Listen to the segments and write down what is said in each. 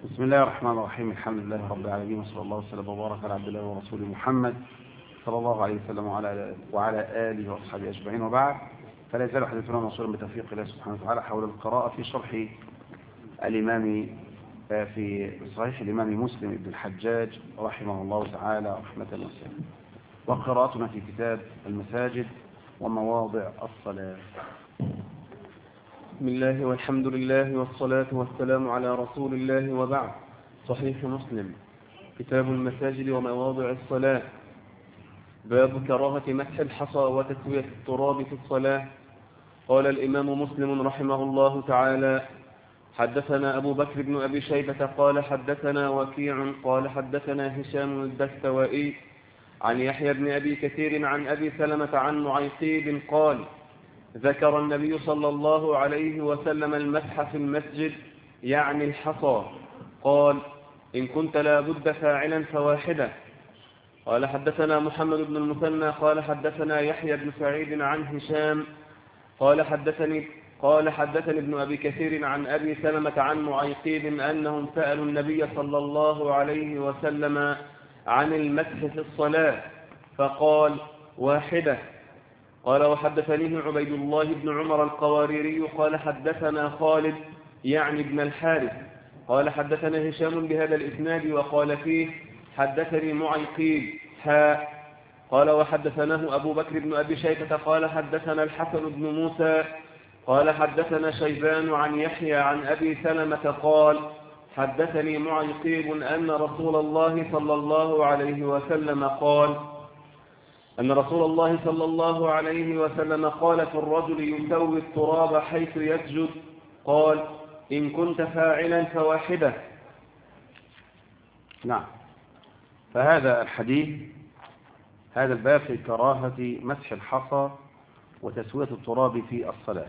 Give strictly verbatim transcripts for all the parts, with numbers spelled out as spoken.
بسم الله الرحمن الرحيم. الحمد لله رب العالمين، وصلى الله وسلم وبارك على عبد الله ورسوله محمد صلى الله عليه وسلم وعلى وعلى اله واصحابه اجمعين، وبعد. فلا يزال حديثنا موصولا بتوفيق الله سبحانه وتعالى حول القراءة في شرح الإمام في صحيح الإمام مسلم بن الحجاج رحمه الله تعالى رحمة واسعة، وقراءتنا في كتاب المساجد ومواضع الصلاة. بسم الله والحمد لله والصلاة والسلام على رسول الله، وبعد. صحيح مسلم، كتاب المساجد ومواضع الصلاة. باب كراهة مسح الحصى وتسوية التراب في الصلاة. قال الإمام مسلم رحمه الله تعالى: حدثنا أبو بكر بن أبي شيبة قال حدثنا وكيع قال حدثنا هشام الدستوائي عن يحيى بن أبي كثير عن أبي سلمة عن معيقيب قال: ذكر النبي صلى الله عليه وسلم المسح في المسجد، يعني الحصى. قال: إن كنت لا بد فاعلا فواحدة. قال حدثنا محمد بن المثنى قال حدثنا يحيى بن سعيد عن هشام قال حدثني قال حدثني ابن أبي كثير عن أبي سلمة عن معيقيب أنهم سألوا النبي صلى الله عليه وسلم عن المسح في الصلاة فقال: واحدة. قال: وحدثنيه عبيد الله بن عمر القواريري قال حدثنا خالد يعني ابن الحارث قال حدثنا هشام بهذا الإسناد وقال فيه: حدثني معيقيب حاء. قال: وحدثناه أبو بكر بن أبي شيبة قال حدثنا الحسن بن موسى قال حدثنا شيبان عن يحيى عن أبي سلمة قال: حدثني معيقيب أن رسول الله صلى الله عليه وسلم قال أن رسول الله صلى الله عليه وسلم قال في الرجل يسوي التراب حيث يسجد، قال: إن كنت فاعلا فواحدة. نعم. فهذا الحديث، هذا الباب في كراهة مسح الحصى وتسوية التراب في الصلاة.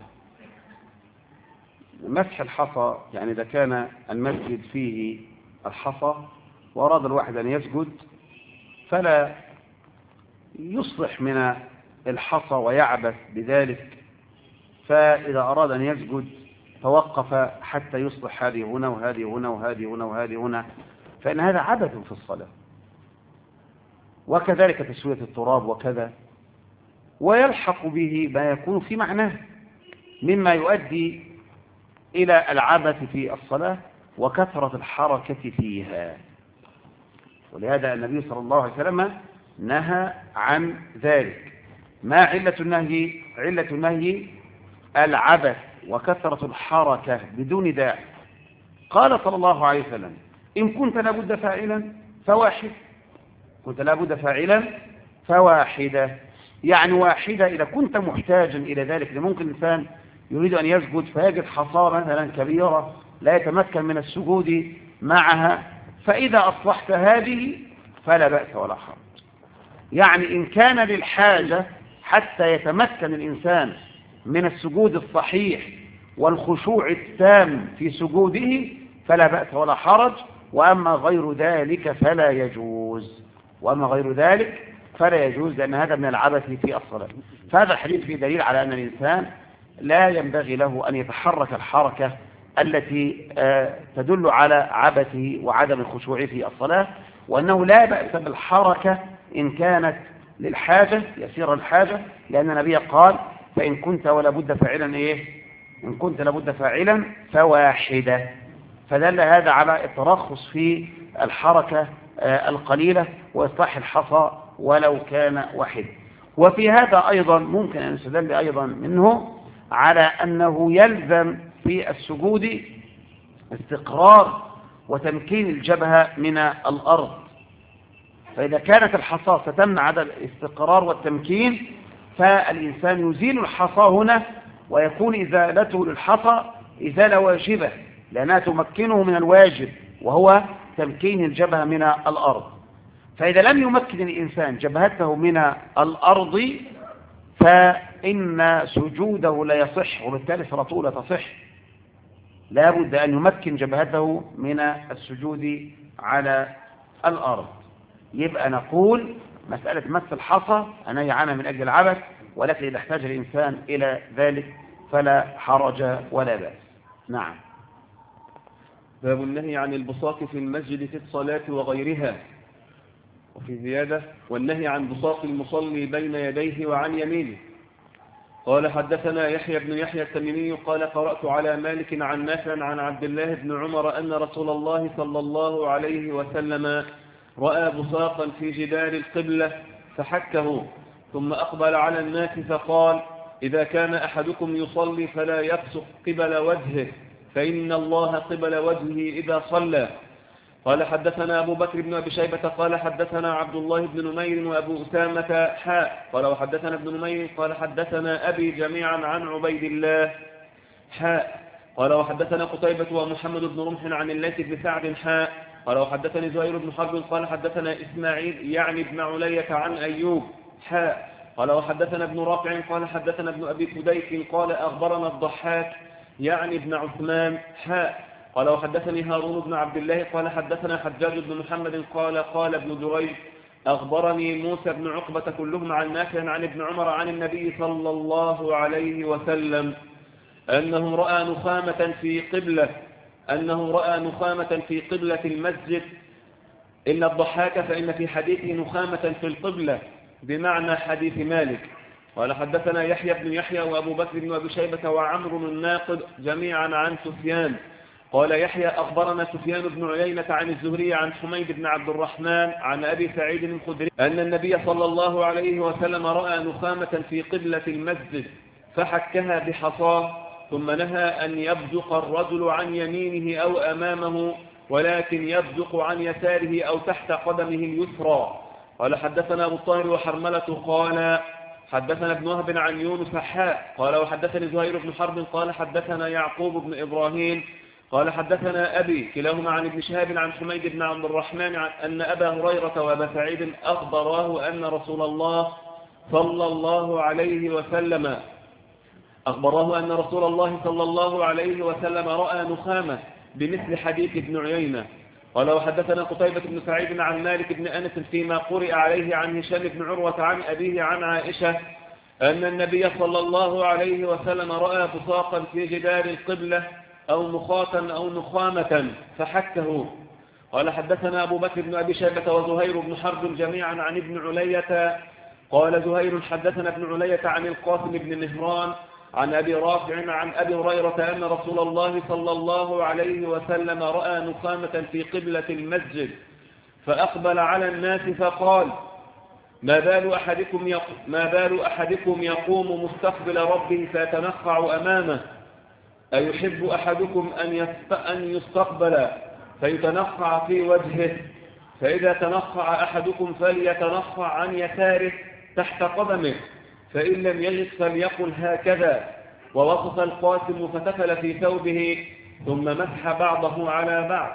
مسح الحصى يعني إذا كان المسجد فيه الحصى وأراد الواحد أن يسجد فلا يصلح من الحصى ويعبث بذلك، فإذا أراد أن يسجد توقف حتى يصلح هذه هنا وهذه هنا وهذه هنا وهذه هنا، فإن هذا عبث في الصلاة. وكذلك تسوية التراب وكذا، ويلحق به ما يكون في معناه مما يؤدي إلى العبث في الصلاة وكثرة الحركة فيها. ولهذا النبي صلى الله عليه وسلم نهى عن ذلك. ما علة النهي؟ علة النهي العبث وكثرة الحركة بدون داعي. قال صلى الله عليه وسلم: إن كنت لابد فاعلا فواحد. كنت لابد فاعلا فواحدة، يعني واحدة إذا كنت محتاجا إلى ذلك. ممكن الإنسان يريد أن يسجد فيجد حصى مثلا كبيرة لا يتمكن من السجود معها، فإذا أصلحت هذه فلا بأس ولا حرج. يعني إن كان للحاجة حتى يتمكن الإنسان من السجود الصحيح والخشوع التام في سجوده فلا بأس ولا حرج، وأما غير ذلك فلا يجوز وأما غير ذلك فلا يجوز لأن هذا من العبث في الصلاة. فهذا الحديث فيه دليل على أن الإنسان لا ينبغي له أن يتحرك الحركة التي تدل على عبثه وعدم الخشوع في الصلاة، وأنه لا بأس بالحركة إن كانت للحاجة يسير الحاجة، لأن النبي قال: فإن كنت ولا بد فاعلا إيه؟ إن كنت لابد فاعلا فواحدة. فدل هذا على الترخص في الحركة القليلة وإصلاح الحصى ولو كان واحد. وفي هذا أيضا ممكن أن يستدل أيضا منه على أنه يلزم في السجود استقرار وتمكين الجبهة من الأرض. فإذا كانت الحصى ستمنع هذا الاستقرار والتمكين فالإنسان يزيل الحصى هنا، ويكون إزالته للحصى إزالة واجبة لأنها تمكنه من الواجب وهو تمكين الجبهة من الأرض. فإذا لم يمكن الإنسان جبهته من الأرض فإن سجوده لا يصح، وبالتالي صلاته لا تصح. لا بد أن يمكن جبهته من السجود على الأرض. يبقى نقول مسألة مس الحصى أنا عنها من أجل العبث، ولكن إذا احتاج الإنسان إلى ذلك فلا حرج ولا بأس. نعم. باب النهي عن البصاق في المسجد في الصلاة وغيرها. وفي زيادة: والنهي عن بصاق المصلي بين يديه وعن يمينه. قال حدثنا يحيى بن يحيى التميمي قال قرأت على مالك عن نافع عن عبد الله بن عمر أن رسول الله صلى الله عليه وسلم رأى بصاقا في جدار القبلة فحكه، ثم أقبل على الناس فقال: إذا كان أحدكم يصلي فلا يبصق قبل وجهه، فإن الله قبل وجهه إذا صلى. قال حدثنا أبو بكر بن أبي شيبة قال حدثنا عبد الله بن نمير وأبو أسامة حاء قال وحدثنا ابن نمير قال حدثنا أبي جميعا عن عبيد الله حاء قال وحدثنا قتيبة ومحمد بن رمح عن الليث بن سعد حاء قال وحدثني زهير بن حرب قال حدثنا إسماعيل يعني ابن علية عن أيوب حاء قال وحدثنا ابن رافع قال حدثنا ابن أبي فديك قال أخبرنا الضحاك يعني ابن عثمان حاء قال وحدثني هارون بن عبد الله قال حدثنا حجاج بن محمد قال قال ابن جريج أخبرني موسى بن عقبة كلهم عن نافع عن ابن عمر عن النبي صلى الله عليه وسلم أنه رأى نخامة في قبلة أنه رأى نخامة في قبلة المسجد إن الضحاك فإن في حديثه نخامة في القبلة بمعنى حديث مالك. قال حدثنا يحيى بن يحيى وأبو بكر بن أبي شيبة وعمرو الناقد جميعا عن سفيان قال يحيى أخبرنا سفيان بن عيينة عن الزهري عن حميد بن عبد الرحمن عن أبي سعيد الخدري أن النبي صلى الله عليه وسلم رأى نخامة في قبلة المسجد فحكها بحصاه، ثم نهى أن يبزق الرجل عن يمينه أو أمامه ولكن يبزق عن يساره أو تحت قدمه اليسرى. قال حدثنا أبو الطاهر وحرملة قال حدثنا ابن وهب عن يونس حاء قال وحدثني زهير بن حرب قال حدثنا يعقوب بن إبراهيم قال حدثنا أبي كلاهما عن ابن شهاب عن حميد بن عبد الرحمن أن أبا هريرة وأبا سعيد أخبراه أن رسول الله صلى الله عليه وسلم أخبراه أن رسول الله صلى الله عليه وسلم رأى نخامة بمثل حديث ابن عيينة. قال وحدثنا قتيبة بن سعيد عن مالك بن أنس فيما قرئ عليه عن هشام بن عروة عن أبيه عن عائشة أن النبي صلى الله عليه وسلم رأى بصاقا في جدار القبلة أو مخاطا أو نخامة فحكه. قال حدثنا أبو بكر بن أبي شيبة وزهير بن حرب جميعا عن ابن علية قال زهير حدثنا ابن علية عن القاسم بن مهران عن أبي رافع عن أبي هريرة أن رسول الله صلى الله عليه وسلم رأى نخامة في قبلة المسجد فأقبل على الناس فقال: ما بال أحدكم يقوم, ما بال أحدكم يقوم مستقبل ربه فيتنخع أمامه، أيحب أحدكم أن يستقبل فيتنخع في وجهه؟ فإذا تنخع أحدكم فليتنخع عن يساره تحت قدمه، فإن لم يجد فليقل هكذا. ووصف القاسم فتفل في ثوبه ثم مسح بعضه على بعض.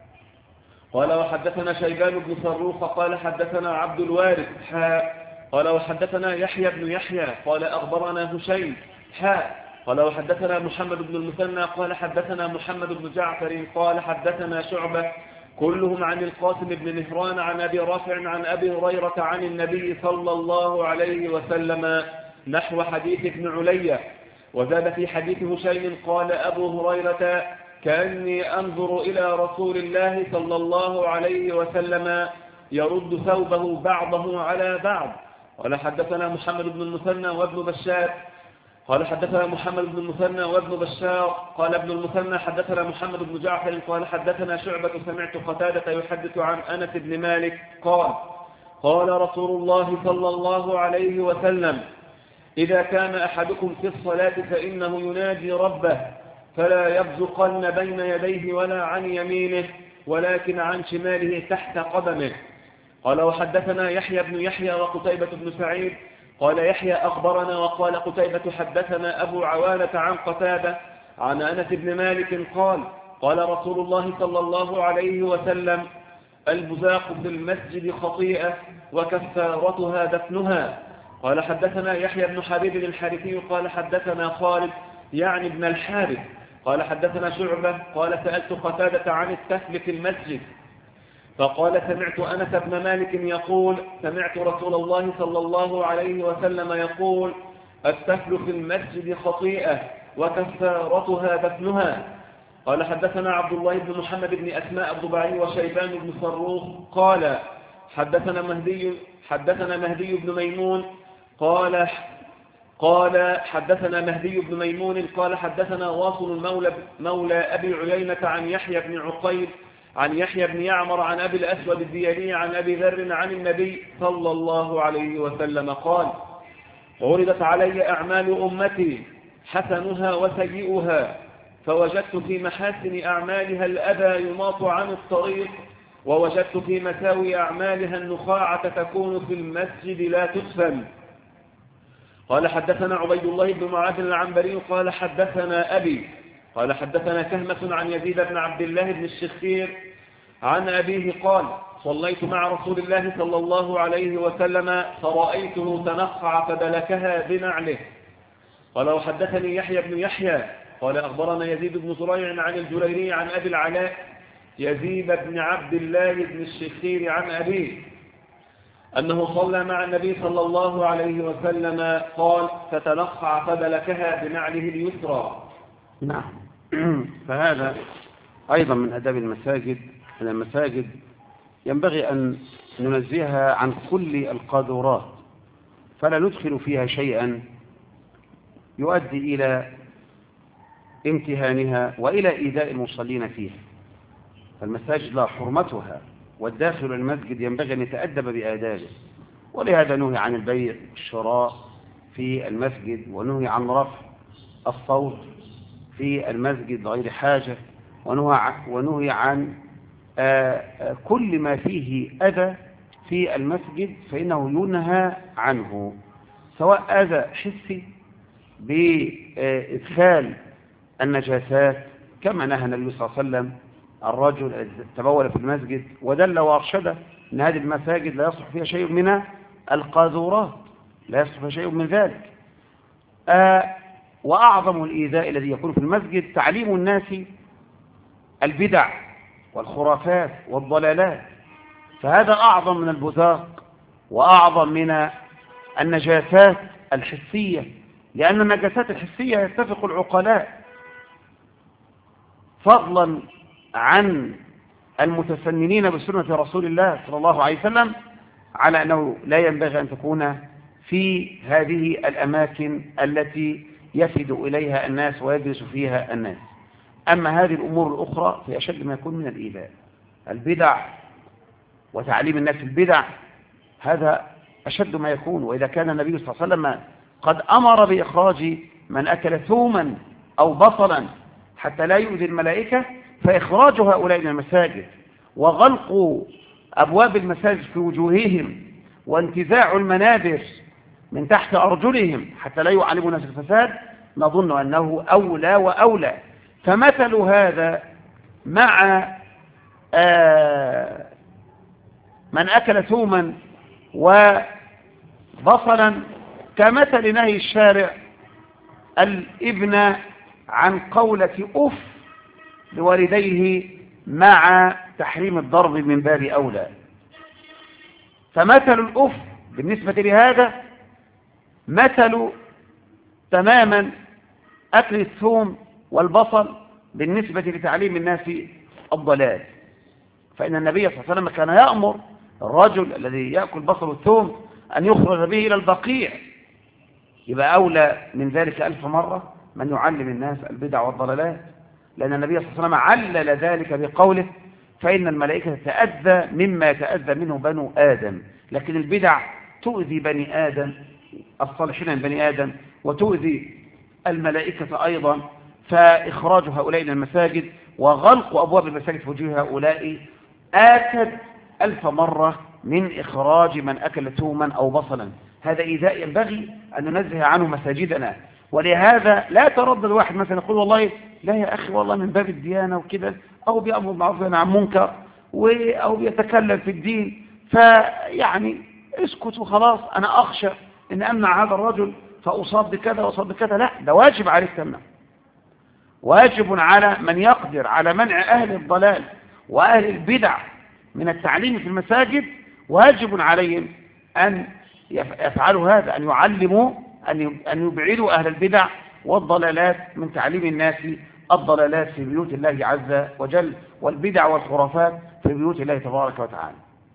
قال وحدثنا شيبان بن صروخ قال حدثنا عبد الوارث حاء قال وحدثنا يحيى بن يحيى قال أخبرنا هشيم حاء قال وحدثنا محمد بن المثنى قال حدثنا محمد بن جعفر قال حدثنا شعبة كلهم عن القاسم بن مهران عن أبي رافع عن أبي هريرة عن النبي صلى الله عليه وسلم نحو حديث ابن علية. وزاد في حديث هشيم قال أبو هريرة: كأني أنظر إلى رسول الله صلى الله عليه وسلم يرد ثوبه بعضه على بعض. قال حدثنا محمد بن المثنى وابن بشار قال حدثنا محمد بن المثنى وابن بشار قال ابن المثنى حدثنا محمد بن جعفر قال حدثنا شعبة سمعت قتادة يحدث عن أنس بن مالك قال: قال رسول الله صلى الله عليه وسلم: إذا كان أحدكم في الصلاة فإنه يناجي ربه فلا يبزقن بين يديه ولا عن يمينه ولكن عن شماله تحت قدمه. قال وحدثنا يحيى بن يحيى وقتيبة بن سعيد قال يحيى أخبرنا وقال قتيبة حدثنا أبو عوانة عن قتادة عن أنس بن مالك قال: قال رسول الله صلى الله عليه وسلم: البزاق في المسجد خطيئة وكفارتها دفنها. قال حدثنا يحيى بن حبيب الحارثي قال حدثنا خالد يعني ابن الحارث قال حدثنا شعبة قال سألت قتادة عن السفل في المسجد فقال: سمعت أنس بن مالك يقول: سمعت رسول الله صلى الله عليه وسلم يقول: السفل في المسجد خطيئة وكفارتها دفنها. قال حدثنا عبد الله بن محمد بن أسماء الضبعي وشيبان بن صروخ قال حدثنا مهدي حدثنا مهدي بن ميمون قال قال حدثنا مهدي بن ميمون قال حدثنا واصل مولى مولى أبي عيينة عن يحيى بن عقيل عن يحيى بن يعمر عن أبي الأسود الديلي عن أبي ذر عن النبي صلى الله عليه وسلم قال عرضت علي أعمال أمتي حسنها وسيئها فوجدت في محاسن أعمالها الأذى يماط عن الطريق ووجدت في مساوي أعمالها النخاعة تكون في المسجد لا تدفن. قال حدثنا عبيد الله بن معاذ العنبري قال حدثنا أبي قال حدثنا كهمة عن يزيد بن عبد الله بن الشخير عن أبيه قال صليت مع رسول الله صلى الله عليه وسلم فرأيته تنخع فدلكها بنعله. قال وحدثني يحيى بن يحيى قال أخبرنا يزيد بن زريع عن الجريري عن أبي العلاء يزيد بن عبد الله بن الشخير عن أبيه أنه صلى مع النبي صلى الله عليه وسلم قال فتنخع فدلكها بنعله اليسرى. نعم. فهذا أيضا من أداب المساجد. أن المساجد ينبغي أن ننزهها عن كل القاذورات فلا ندخل فيها شيئا يؤدي إلى امتهانها وإلى إيذاء المصلين فيها. فالمساجد لا حرمتها، والداخل المسجد ينبغي أن يتأدب بآدابه، ولهذا نهي عن البيع والشراء في المسجد، ونهي عن رفع الصوت في المسجد غير حاجة، ونهي عن كل ما فيه أذى في المسجد فإنه ينهى عنه، سواء أذى حسي بإدخال النجاسات كما نهى النبي صلى الله عليه وسلم الرجل تبول في المسجد ودل وارشد أن هذه المساجد لا يصلح فيها شيء من القاذورات، لا يصلح فيها شيء من ذلك. آه وأعظم الإيذاء الذي يكون في المسجد تعليم الناس البدع والخرافات والضلالات، فهذا أعظم من البزاق وأعظم من النجاسات الحسية، لأن النجاسات الحسية يتفق العقلاء فضلا عن المتسننين بسنة رسول الله صلى الله عليه وسلم على أنه لا ينبغي أن تكون في هذه الأماكن التي يفد إليها الناس ويجلس فيها الناس. أما هذه الأمور الأخرى في أشد ما يكون من الإيذاء، البدع وتعليم الناس البدع هذا أشد ما يكون. وإذا كان النبي صلى الله عليه وسلم قد أمر بإخراج من أكل ثوما أو بصلا حتى لا يؤذي الملائكة، فإخراج هؤلاء من المساجد وغلق أبواب المساجد في وجوههم وانتزاع المنابر من تحت أرجلهم حتى لا يعلموا الناس الفساد نظن أنه أولى وأولى. فمثل هذا مع آه من أكل ثوما وبصلا كمثل نهي الشارع الابن عن قولة أف لوالديه مع تحريم الضرب من باب أولى. فمثل الأف بالنسبة لهذا مثل تماما أكل الثوم والبصل بالنسبة لتعليم الناس الضلال. فإن النبي صلى الله عليه وسلم كان يأمر الرجل الذي يأكل بصل والثوم أن يخرج به إلى البقيع، يبقى أولى من ذلك ألف مرة من يعلم الناس البدع والضلالات، لأن النبي صلى الله عليه وسلم علل ذلك بقوله فإن الملائكة تتأذى مما يتأذى منه بنو آدم. لكن البدع تؤذي بني آدم الصالحين من بني آدم وتؤذي الملائكة أيضا، فإخراج هؤلاء من المساجد وغلق أبواب المساجد في وجوه هؤلاء آكد ألف مرة من إخراج من أكل ثوما أو بصلا. هذا إيذاء ينبغي أن ننزه عنه مساجدنا. ولهذا لا تردد واحد مثلا يقول والله لا يا أخي والله من باب الديانة وكده، أو بيأمر بالمعروف وينهى عن المنكر أو بيتكلم في الدين فيعني اسكت وخلاص، أنا أخشى أن أمنع هذا الرجل فأصاب بكذا وأصاب بكذا. لا، ده واجب عليك تمنع، واجب على من يقدر على منع أهل الضلال وأهل البدع من التعليم في المساجد، واجب عليهم أن يفعلوا هذا، أن يعلموا أن يبعدوا أهل البدع والضلالات من تعليم الناس الضلالات في بيوت الله عز وجل والبدع والخرافات في بيوت الله تبارك وتعالى.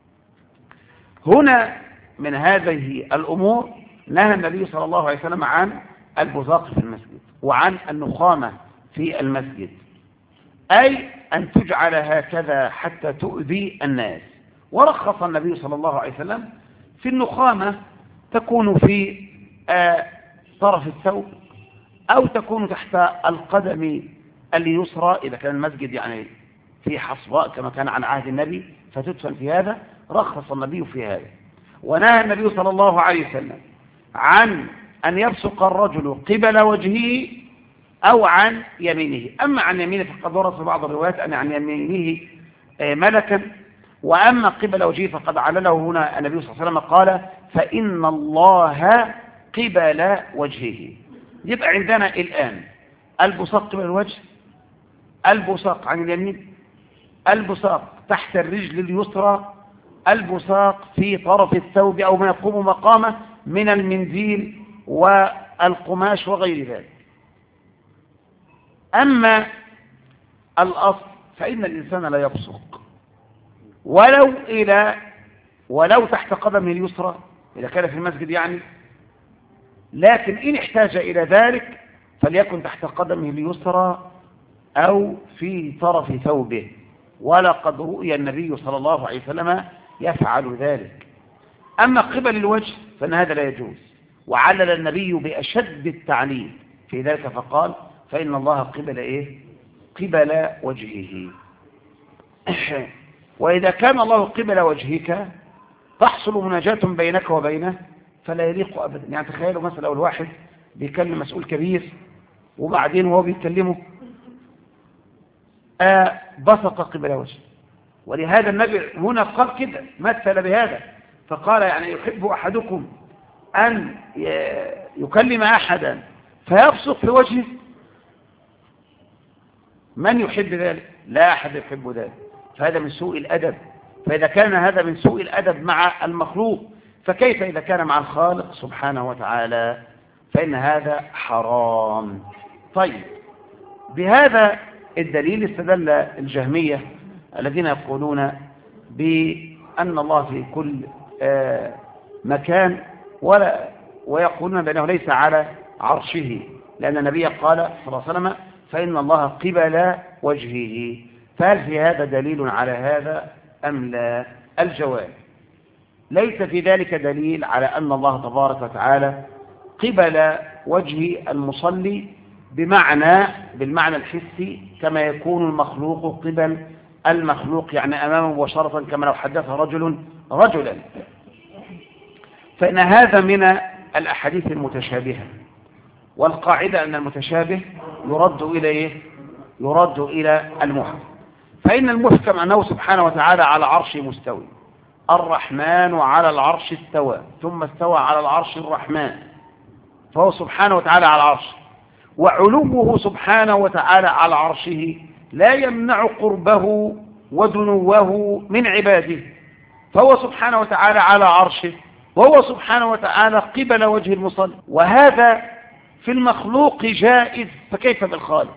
هنا من هذه الأمور نهى النبي صلى الله عليه وسلم عن البزاق في المسجد وعن النخامة في المسجد، أي أن تجعل هكذا حتى تؤذي الناس. ورخص النبي صلى الله عليه وسلم في النخامة، تكون في آه طرف الثوب أو تكون تحت القدم اليسرى إذا كان المسجد يعني في حصباء كما كان عن عهد النبي فتدفن في هذا، رخص النبي في هذا. ونهى النبي صلى الله عليه وسلم عن أن يبصق الرجل قبل وجهه أو عن يمينه. أما عن يمينه فقد ورد في بعض الروايات أن عن يمينه ملكا، وأما قبل وجهه فقد علله هنا النبي صلى الله عليه وسلم قال فإن الله قبل وجهه. يبقى عندنا الآن البصاق قبل الوجه، البصاق عن اليمين، البصاق تحت الرجل اليسرى، البصاق في طرف الثوب أو ما يقوم مقامه من المنديل والقماش وغير ذلك. أما الأصل فإن الإنسان لا يبصق ولو إلى ولو تحت قدمه اليسرى إذا كان في المسجد يعني، لكن إن احتاج إلى ذلك فليكن تحت قدمه اليسرى أو في طرف ثوبه، ولقد رؤي النبي صلى الله عليه وسلم يفعل ذلك. أما قبل الوجه فإن هذا لا يجوز، وعلل النبي بأشد التعليل في ذلك فقال فإن الله قبل إيه؟ قبل وجهه. وإذا كان الله قبل وجهك تحصل مناجاة بينك وبينه فلا يليق أبدا. يعني تخيلوا مثلا لو الواحد بيكلم مسؤول كبير وبعدين وهو بيكلمه آه بصق قبل وجهه، ولهذا النبي هنا قال كده مثل بهذا فقال يعني يحب أحدكم أن يكلم أحدا فيبصق في وجهه؟ من يحب ذلك؟ لا أحد يحب ذلك، فهذا من سوء الأدب. فإذا كان هذا من سوء الأدب مع المخلوق فكيف إذا كان مع الخالق سبحانه وتعالى؟ فإن هذا حرام. طيب، بهذا الدليل استدل الجهمية الذين يقولون بأن الله في كل آه مكان ولا ويقولون بأنه ليس على عرشه، لأن النبي قال صلى الله عليه وسلم فإن الله قبل وجهه. فهل في هذا دليل على هذا أم لا؟ الجواب ليس في ذلك دليل على أن الله تبارك وتعالى قبل وجه المصلي بمعنى بالمعنى الحسي كما يكون المخلوق قبل المخلوق، يعني أمامه مباشرة كما لو حدث رجل رجلا. فإن هذا من الأحاديث المتشابهة، والقاعدة أن المتشابه يرد إلى إيه؟ يرد إلى المحكم. فإن المحكم أنه سبحانه وتعالى على عرشه مستوي، الرحمن على العرش استوى ثم استوى على العرش الرحمن، فهو سبحانه وتعالى على العرش، وعلوه سبحانه وتعالى على عرشه لا يمنع قربه ودنوه من عباده، فهو سبحانه وتعالى على عرشه وهو سبحانه وتعالى قبل وجه المصلي. وهذا في المخلوق جائز، فكيف بالخالق؟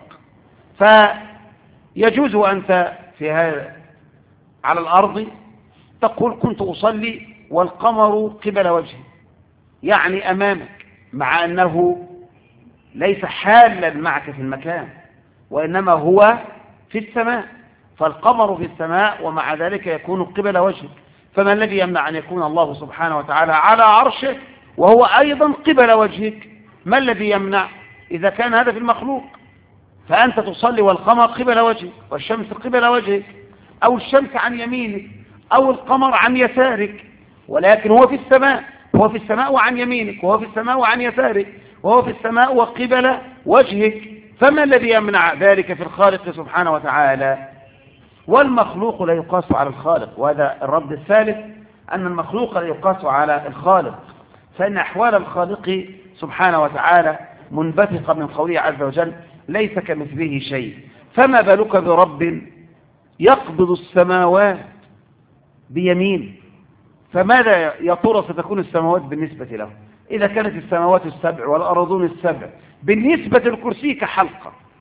فيجوز أنت في هذا على الأرض تقول كنت أصلي والقمر قبل وجهي، يعني أمامك، مع أنه ليس حالا معك في المكان وإنما هو في السماء، فالقمر في السماء ومع ذلك يكون قبل وجهك. فما الذي يمنع أن يكون الله سبحانه وتعالى على عرشه وهو أيضا قبل وجهك؟ ما الذي يمنع إذا كان هذا في المخلوق؟ فأنت تصلي والقمر قبل وجهك والشمس قبل وجهك، أو الشمس عن يمينك أو القمر عن يسارك، ولكن هو في السماء، هو في السماء وعن يمينك، وهو في السماء وعن يسارك، وهو في السماء وقبل وجهك. فما الذي يمنع ذلك في الخالق سبحانه وتعالى؟ والمخلوق لا يقاس على الخالق. وهذا الرد الثالث، أن المخلوق لا يقاس على الخالق، فإن أحوال الخالق سبحانه وتعالى منبثقة من قوله عز وجل ليس كمثله شيء. فما بالك برب يقبض السماوات بيمين؟ فماذا يا ترى ستكون السماوات بالنسبة له إذا كانت السماوات السبع والأرضون السبع بالنسبة للكرسي كحلقة،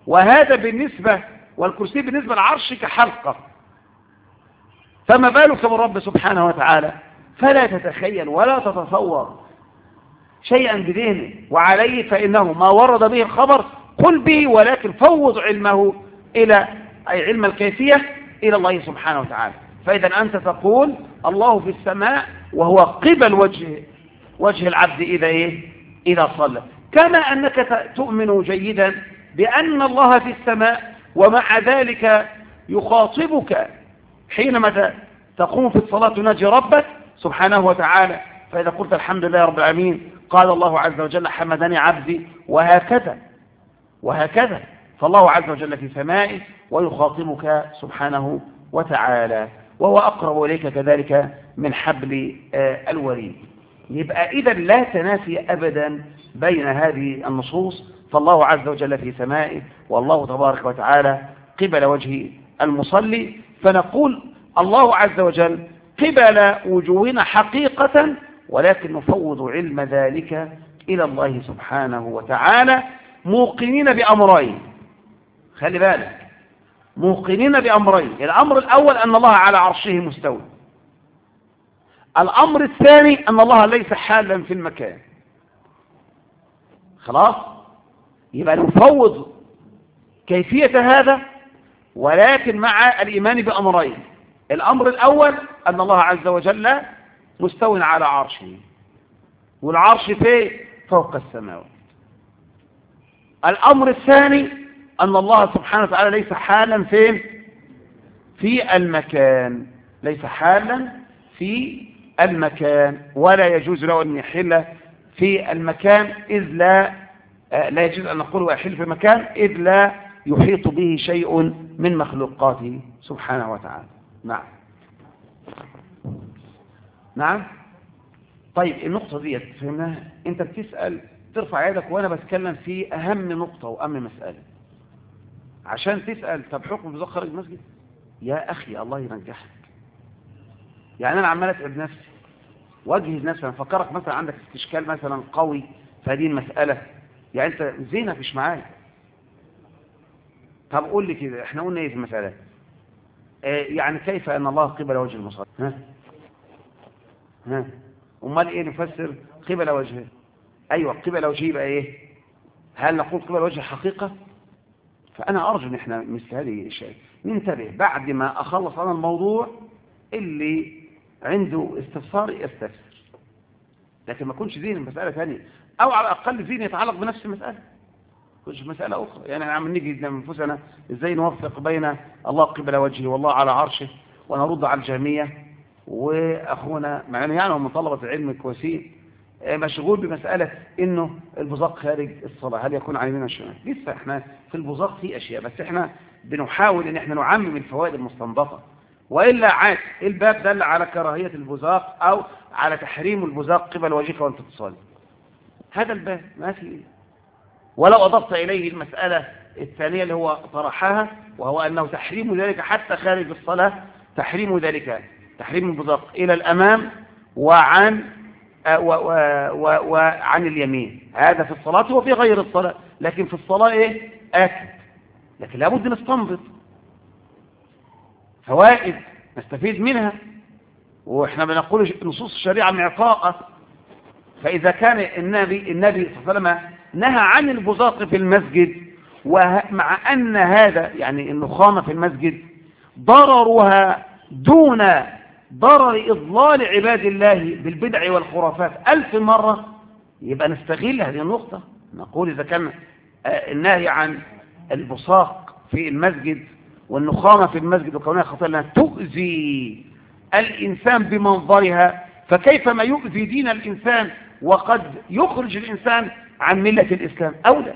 وهذا بالنسبة والكرسي بالنسبة للعرش كحلقة، فما بالك بالرب سبحانه وتعالى؟ فلا تتخيل ولا تتصور شيئا بذهنه، وعليه فإنه ما ورد به الخبر قل به، ولكن فوض علمه إلى أي علم الكيفية إلى الله سبحانه وتعالى. فإذا أنت تقول الله في السماء وهو قبل وجه وجه العبد إذا إيه؟ إذا صلى، كما أنك تؤمن جيدا بأن الله في السماء ومع ذلك يخاطبك حينما تقوم في الصلاة تناجي ربك سبحانه وتعالى. فإذا قلت الحمد لله رب العالمين قال الله عز وجل حمدني عبدي، وهكذا وهكذا. فالله عز وجل في سمائه ويخاطبك سبحانه وتعالى، وهو أقرب إليك كذلك من حبل الوريد. يبقى إذا لا تنافي أبدا بين هذه النصوص، فالله عز وجل في سمائه والله تبارك وتعالى قبل وجه المصلي. فنقول الله عز وجل قبل وجوهنا حقيقة، ولكن نفوض علم ذلك إلى الله سبحانه وتعالى، موقنين بأمرين. خلي بالك، موقنين بأمرين. الأمر الأول أن الله على عرشه مستوى. الأمر الثاني أن الله ليس حالا في المكان. خلاص، يبقى نفوض كيفية هذا، ولكن مع الإيمان بأمرين. الأمر الأول أن الله عز وجل مستوى على عرشه، والعرش فيه فوق السماوات. الأمر الثاني أن الله سبحانه وتعالى ليس حالا فين؟ في المكان، ليس حالا في المكان، ولا يجوز له أن يحل في المكان، إذ لا لا يجوز أن نقول ويحل في المكان إذ لا يحيط به شيء من مخلوقاته سبحانه وتعالى. نعم نعم. طيب النقطة دي فهمناها؟ أنت بتسأل ترفع يدك وأنا بتكلم في أهم نقطة وأهم مسألة، عشان تسأل طب حكم البزاق خارج المسجد؟ يا أخي الله ينجحك. يعني أنا عمال أتعب نفسي واجهز نفسي، أفكرك مثلا عندك استشكال مثلا قوي في هذه المسألة، يعني أنت زينة مش معايا. طب قول لي كده، إحنا قلنا إيه في المسألة؟ آه يعني كيف أن الله قبل وجه المصلي؟ ها ها أمال إيه نفسر قبل وجهه؟ أيوة قبل وجهه يبقى إيه؟ هل نقول قبل وجه الحقيقة؟ فأنا أرجو أن إحنا مثل هذه الشيء ننتبه بعد ما أخلص عن الموضوع، اللي عنده استفسار يستفسر، لكن ما يكونش ذهن مسألة ثانية، أو على الأقل ذهن يتعلق بنفس المسألة، مش مسألة أخرى. يعني عم نيجي ننفسنا إزاي نوفق بين الله قبل وجهه والله على عرشه، ونرد على الجهمية وأخونا مع أنه يعني من طلبة العلم كويسين مشغول بمسألة إنه البزاق خارج الصلاة هل يكون على اليمين والشمال. لسه إحنا في البزاق في أشياء، بس إحنا بنحاول إن إحنا نعمم الفوائد المستنبطة، وإلا عاد الباب دل على كراهية البزاق أو على تحريم البزاق قبل وجهك وأنت تصلي. هذا الباب ما في. ولو أضفت إليه المسألة الثانية اللي هو طرحها، وهو أنه تحريم ذلك حتى خارج الصلاة، تحريم ذلك تحريم البزاق إلى الأمام وعن وعن اليمين، هذا في الصلاة وفي غير الصلاة، لكن في الصلاة إيه؟ آكد. لكن لابد نستنبط فوائد نستفيد منها، وإحنا بنقول نصوص الشريعة معطاءة. فإذا كان النبي النبي صلى الله عليه وسلم نهى عن البزاق في المسجد، ومع أن هذا يعني النخامة في المسجد ضررها دون ضرر إضلال عباد الله بالبدع والخرافات ألف مرة، يبقى نستغل هذه النقطة. نقول إذا كان النهي عن البصاق في المسجد والنخامة في المسجد وكونها خطيئة لأنها تؤذي الإنسان بمنظرها، فكيف ما يؤذي دين الإنسان وقد يخرج الإنسان عن ملة الإسلام أولى.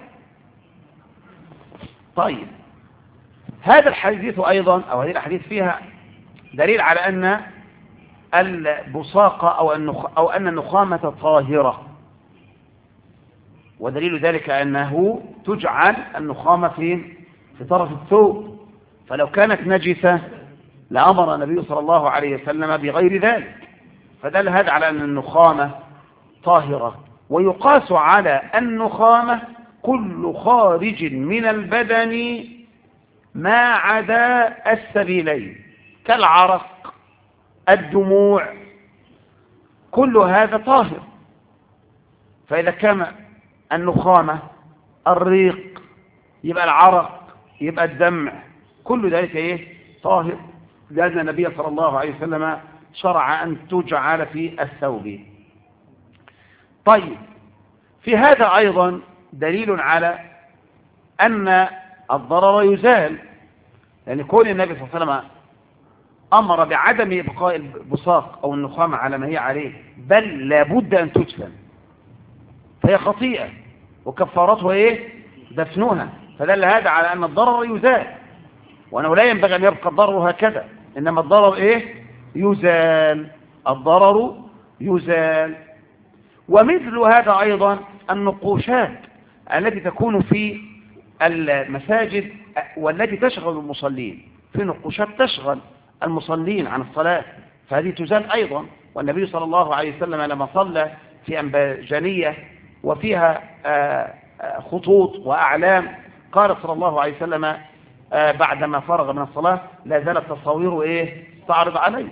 طيب هذا الحديث أيضا أو هذه الحديث فيها دليل على أن البصاقة أو, أو أن النخامة طاهرة، ودليل ذلك أنه تجعل النخامة في في طرف الثوب، فلو كانت نجسة لأمر النبي صلى الله عليه وسلم بغير ذلك، فدل هذا على أن النخامة طاهرة. ويقاس على النخامة كل خارج من البدن ما عدا السبيلين كالعرق الدموع كل هذا طاهر. فإذا كان النخامة الريق يبقى العرق يبقى الدمع كل ذلك ايه طاهر، لأن النبي صلى الله عليه وسلم شرع أن تجعل في الثوب. طيب في هذا أيضا دليل على أن الضرر يزال، يعني كون النبي صلى الله عليه وسلم أمر بعدم إبقاء البصاق أو النخامة على ما هي عليه بل لابد أن تدفن، فهي خطيئة وكفارتها إيه دفنها، فدل هذا على أن الضرر يزال، وأنه لا ينبغي أن يبقى الضرر هكذا، إنما الضرر إيه يزال، الضرر يزال. ومثل هذا أيضا النقوشات التي تكون في المساجد والتي تشغل المصلين، في نقوشات تشغل المصلين عن الصلاة فهذه تزال أيضا. والنبي صلى الله عليه وسلم لما صلى في أنباجانية وفيها خطوط وأعلام قال صلى الله عليه وسلم بعدما فرغ من الصلاة لا زال التصاوير إيه تعرض عليه،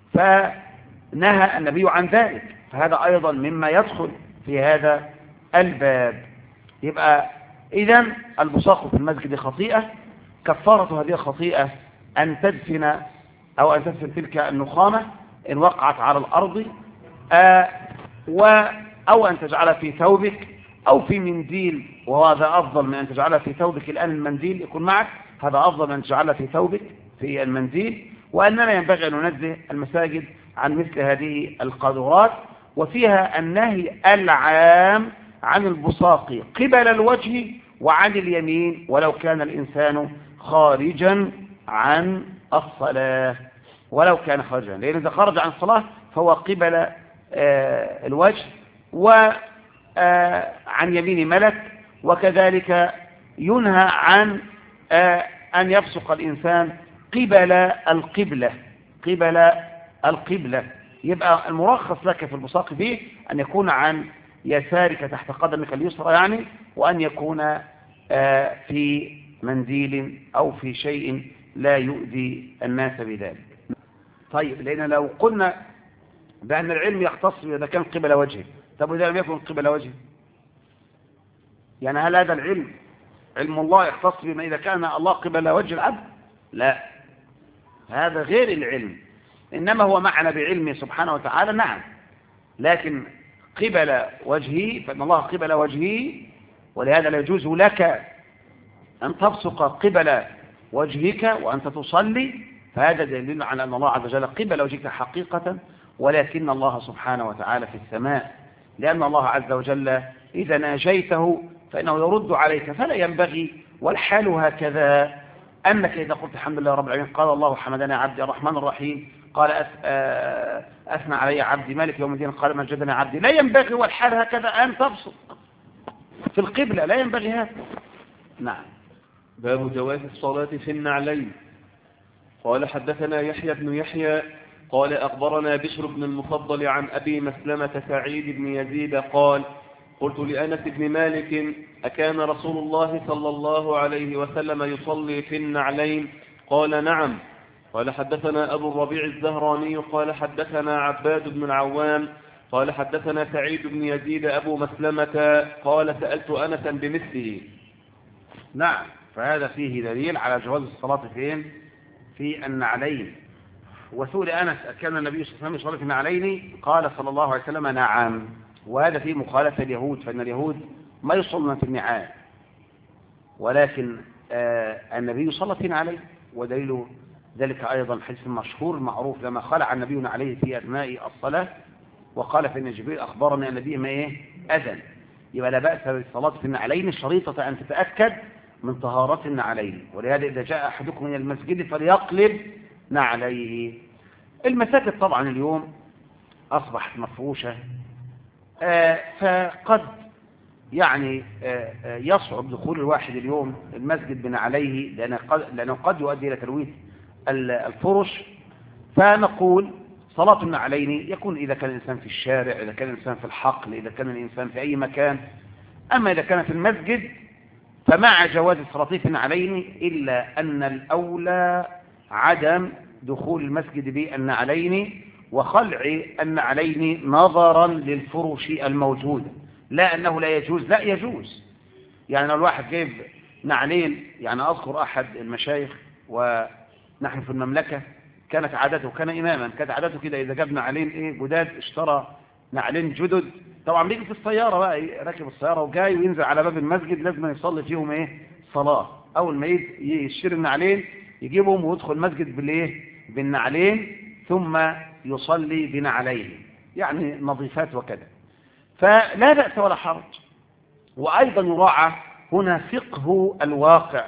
فنهى النبي عن ذلك، فهذا أيضا مما يدخل في هذا الباب. يبقى إذن البصاق في المسجد خطيئة، كفارة هذه الخطيئة أن تدفن أو أن تدفن تلك النخامة إن وقعت على الأرض آه و أو أن تجعلها في ثوبك أو في منديل، وهذا أفضل من أن تجعلها في ثوبك. الآن المنديل يكون معك، هذا أفضل من أن تجعلها في ثوبك في المنديل. وأننا ينبغي أن ننزه المساجد عن مثل هذه القاذورات، وفيها النهي العام عن البصاق قبل الوجه وعن اليمين ولو كان الإنسان خارجا عن الصلاة، ولو كان خارجا، لأن إذا خرج عن الصلاة فهو قبل آه الوجه وعن آه يمين ملك. وكذلك ينهى عن آه أن يبصق الإنسان قبل القبلة، قبل القبلة. يبقى المرخص لك في البصاق فيه أن يكون عن يسارك تحت قدمك اليسرى يعني، وأن يكون آه في منديل أو في شيء لا يؤذي الناس بذلك. طيب لأن لو قلنا بأن العلم يختص إذا كان قبل وجهه، طب وإذا لم يكن قبل وجهه، يعني هل هذا العلم علم الله يختص بما إذا كان الله قبل وجه العبد؟ لا، هذا غير العلم، إنما هو معنى بعلمه سبحانه وتعالى نعم، لكن قبل وجهه فإن الله قبل وجهه، ولهذا لا يجوز لك أن تبصق قبل وجهك وأنت تصلي، فهذا دليل على أن الله عز وجل قبل وجهك حقيقة، ولكن الله سبحانه وتعالى في السماء، لأن الله عز وجل إذا ناجيته فإنه يرد عليك، فلا ينبغي والحال هكذا أنك إذا قلت الحمد لله رب العالمين قال الله حمدنا عبدي الرحمن الرحيم قال أثنى علي عبدي مالك يوم الدين قال مجدنا عبدي، لا ينبغي والحال هكذا أن تبصق في القبلة، لا ينبغي هذا. نعم. باب جواز الصلاة في النعلين. قال حدثنا يحيى بن يحيى قال أخبرنا بشر بن المفضل عن أبي مسلمة سعيد بن يزيد قال قلت لأنس بن مالك أكان رسول الله صلى الله عليه وسلم يصلي في النعلين؟ قال نعم. قال حدثنا أبو الربيع الزهراني قال حدثنا عباد بن العوام قال حدثنا سعيد بن يزيد أبو مسلمة قال سألت أنسا بمثله. نعم، فهذا فيه دليل على جواز الصلاة فين؟ في النعلين. وسئل أنس كان النبي صلى الله عليه وسلم يصلي في النعلين؟ قال صلى الله عليه وسلم نعم. وهذا فيه مخالفة اليهود، فإن اليهود ما يصلون في النعال، ولكن آه النبي صلى في نعلين، ودليل ذلك أيضا حديث مشهور معروف لما خلع النبي عليه في أثناء الصلاة وقال فإن جبريل أخبرني أن النبي ما إيه أذن. يبقى لا بأس بالصلاة في النعلين شريطة أن تتأكد من طهارة النعلين، ولهذا إذا جاء أحدكم من المسجد فليقلب نعليه. المساجد طبعا اليوم أصبحت مفروشة، آه فقد يعني آه يصعب دخول الواحد اليوم المسجد بنعليه، لأنه قد, لأنه قد يؤدي إلى تلويث الفرش. فنقول صلاة النعلين يكون إذا كان الإنسان في الشارع، إذا كان الإنسان في الحقل، إذا كان الإنسان في أي مكان. أما إذا كان في المسجد فمع جواز صلاته في النعلين إلا أن الأولى عدم دخول المسجد بالنعلين وخلع النعلين نظرا للفرش الموجودة، لا أنه لا يجوز، لا يجوز. يعني لو الواحد جايب نعلين، يعني أذكر أحد المشايخ ونحن في المملكة كانت عادته، كان إماما، كانت عادته كده إذا جاب نعلين إيه جداد، اشترى نعلين جدد، طبعا بيجي في السيارة بقى راكب السيارة وجاي وينزل على باب المسجد لازم يصلي فيهم إيه صلاة. أول ما يشتري النعلين يجيبهم ويدخل المسجد بالإيه بالنعلين ثم يصلي بنعلين، يعني نظيفات وكذا، فلا بأس ولا حرج. وأيضا يراعى هنا فقه الواقع،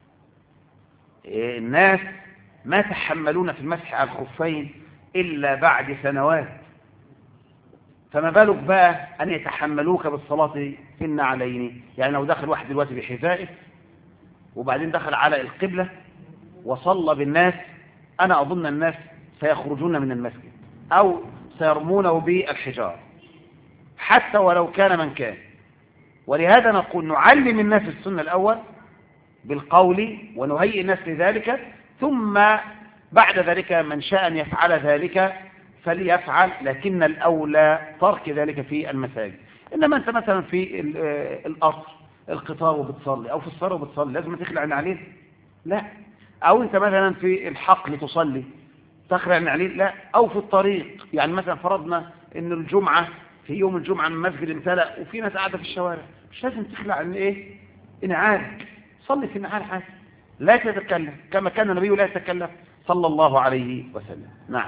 الناس ما تحملون في المسح على الخفين إلا بعد سنوات، فما بالك بقى أن يتحملوك بالصلاة في النعلين. يعني لو دخل واحد دلوقتي بحذائه وبعدين دخل على القبلة وصلى بالناس، أنا أظن الناس سيخرجون من المسجد أو سيرمونه بالحجار حتى ولو كان من كان. ولهذا نقول نعلم الناس السنة الأول بالقول ونهيئ الناس لذلك، ثم بعد ذلك من شاء أن يفعل ذلك فليفعل، لكن الأولى ترك ذلك في المساجد. إنما أنت مثلا في القطر القطار وبتصلي أو في الصلاة وبتصلي لازم تخلع عليه؟ لا. أو أنت مثلا في الحقل تصلي تخلع عليه؟ لا. أو في الطريق، يعني مثلا فرضنا أن الجمعة في يوم الجمعة المسجد امتلأ وفي ناس قاعدة في الشوارع، مش لازم تخلع عن إيه إنعالك، صلي في النعال عادي، لا تتكلم كما كان النبي لا يتكلم صلى الله عليه وسلم. نعم.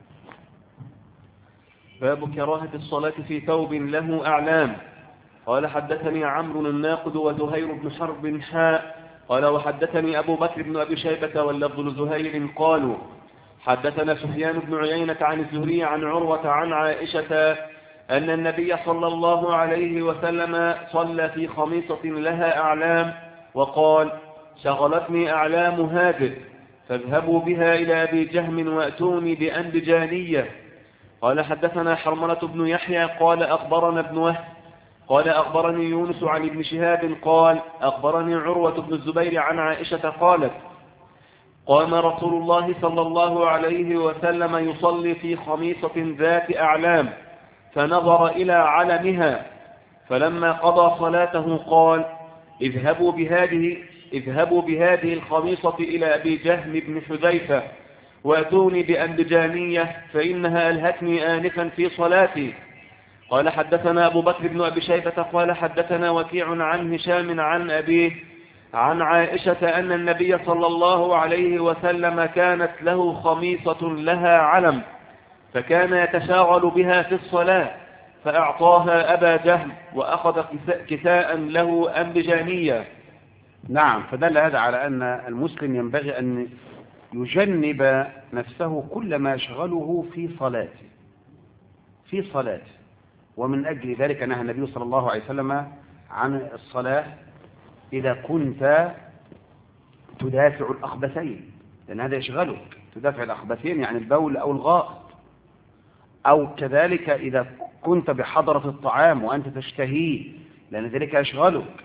باب كراهة الصلاة في ثوب له أعلام. قال حدثني عمرو الناقد وزهير بن حرب حاء قال وحدثني أبو بكر بن أبي شيبة واللفظ لزهير قالوا حدثنا سفيان بن عيينة عن الزهري عن عروة عن عائشة أن النبي صلى الله عليه وسلم صلى في خميصة لها أعلام وقال شغلتني أعلام هذه فاذهبوا بها إلى أبي جهم وأتوني بأندجانية. قال حدثنا حرملة بن يحيى قال أخبرنا ابن وهب قال أخبرني يونس عن ابن شهاب قال أخبرني عروة بن الزبير عن عائشة قالت قام رسول الله صلى الله عليه وسلم يصلي في خميصة ذات أعلام فنظر إلى علمها فلما قضى صلاته قال اذهبوا بهذه اذهبوا بهذه الخميصة إلى أبي جهم بن حذيفة وأتوني بأندجانية فإنها ألهتني آنفا في صلاتي. قال حدثنا أبو بكر بن أبي شيبة قال حدثنا وكيع عن هشام عن أبيه عن عائشة أن النبي صلى الله عليه وسلم كانت له خميصة لها علم فكان يتشاغل بها في الصلاة فأعطاها أبا جهم وأخذ كساء له أندجانية. نعم. فدل هذا على أن المسلم ينبغي أن يجنب نفسه كل ما يشغله في صلاته في صلاته ومن أجل ذلك نهى النبي صلى الله عليه وسلم عن الصلاة إذا كنت تدافع الأخبثين، لأن هذا يشغلك، تدافع الأخبثين يعني البول أو الغائط، أو كذلك إذا كنت بحضرة الطعام وأنت تشتهيه لأن ذلك يشغلك.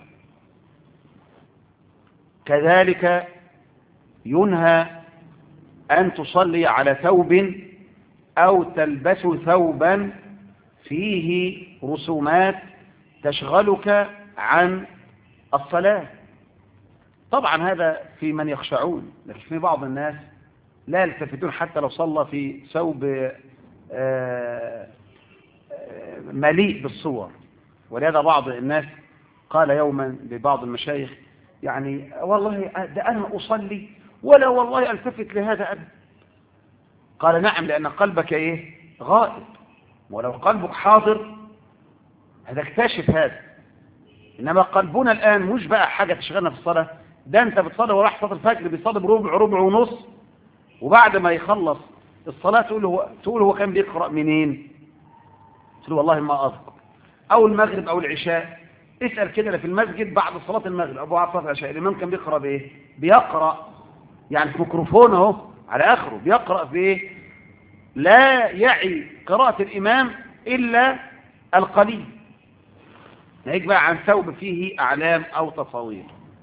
كذلك ينهى أن تصلي على ثوب أو تلبس ثوبا فيه رسومات تشغلك عن الصلاة. طبعا هذا في من يخشعون، لكن في بعض الناس لا يلتفتون حتى لو صلى في ثوب مليء بالصور. ولهذا بعض الناس قال يوما لبعض المشايخ يعني والله ده أنا أصلي ولا والله ألتفت لهذا أبدا. قال نعم، لأن قلبك إيه غائب، ولو قلبك حاضر هذا اكتشف هذا. إنما قلبنا الآن مش بقى حاجة تشغلنا في الصلاة، ده أنت بتصلي وراح صلاة الفجر بيصلي بربع ربع ونص، وبعد ما يخلص الصلاة تقول هو تقول هو كان بيقرأ منين؟ تقول والله ما أذكر. أو المغرب أو العشاء، اسأل كده في المسجد بعد صلاة المغرب أو بعد صلاة العشاء الإمام كان بيقرأ بإيه؟ بيقرأ يعني في ميكروفون أهو على آخره بيقرأ بإيه؟ لا يعي قراءة الإمام إلا القليل. نيجي بقى عن ثوب فيه أعلام أو تصاوير.